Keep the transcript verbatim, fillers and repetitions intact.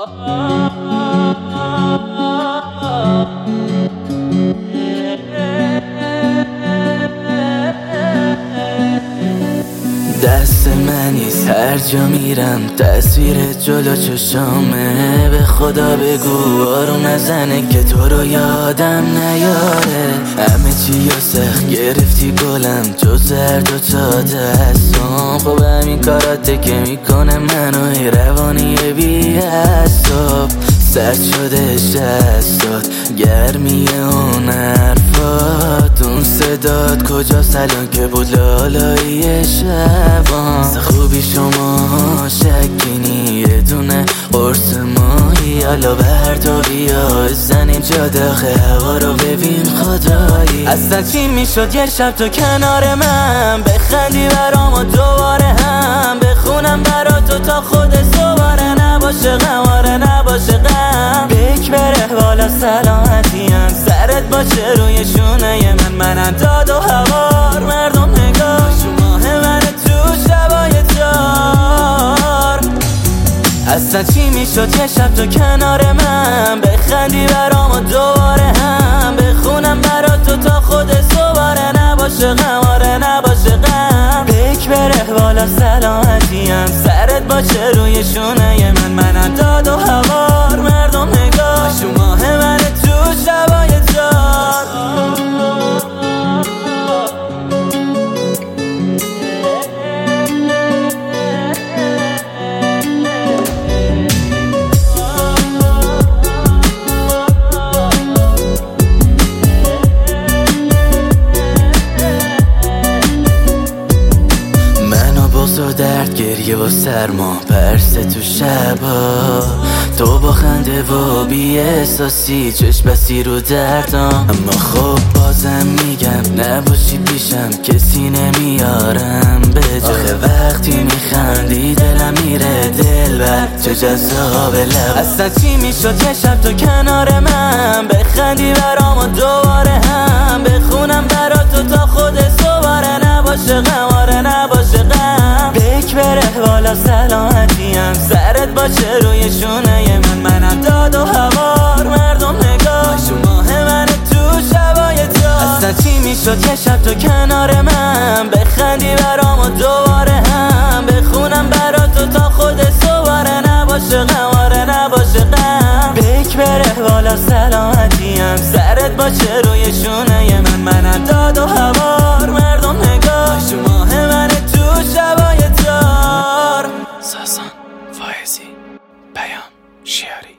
دست من نیست هر جا میرم تصویر جلو چشامه. به خدا بگو آروم نزنه که تو رو یادم نیاره. همه چی یا سخت گرفتی گلم جز زرد و تا دستم. خب همین کاراته که میکنه منو روانی بی حساب. سرد شده دستات گرمی اون حرفات. اون صدات کجاست الان که بود لالایی شبان. خوبی شما شکینی یه دونه قرص ماهی. حالا بردا بیا بزن اینجا داخل هوا رو ببین خدایی. اصلا چی میشد یه شب تو کنار من بخندی برام و دوباره هم بخونم برا تو تا خود دوباره نباشه غماره نباشه غم. بک بره بالا سلامتیم سرت باشه روی شونه من. منم داد و هوار مردم نگاه شما من تو شبای تار. اصلا چی میشد یه شب تو کنار من بخندی برام و دوباره هم بخونم برا تو تا خود دوباره نباشه غماره نباشه غم. بک بره بالا سلامتیم سرت باشه روی شونه من. منم داد و هوار مردم نگاه شما من تو شبای تار. و درد گریه و سرما پرس تو شبا. تو با خنده و بی احساسی چشم بستی رو دردام. اما خب بازم میگم نباشی پیشم کسی نمیارم به جا. آخه وقتی میخندی دلم میره دل بر چه جذاب لب. اصلا چی میشد یه شب تو کنار من بخندی برام و دوباره هم بخونم برا تو تا خود دوباره نباشه غماره نباشه غم. بک بره بالا سلامتیم سرت باشه روی شونه من. منم داد و هوار مردم نگاه شما من تو شبای تار. اصلا چی میشد یه شب تو کنار من بخندی برام و دوباره هم بخونم برا تو تا خود دوباره نباشه غماره نباشه غم. بک بره بالا سلامتیم سرت باشه روی شونه من. منم داد و هوار مردم نگاه شما من تو شبای تار. ساسان فائزی پیام شیاری.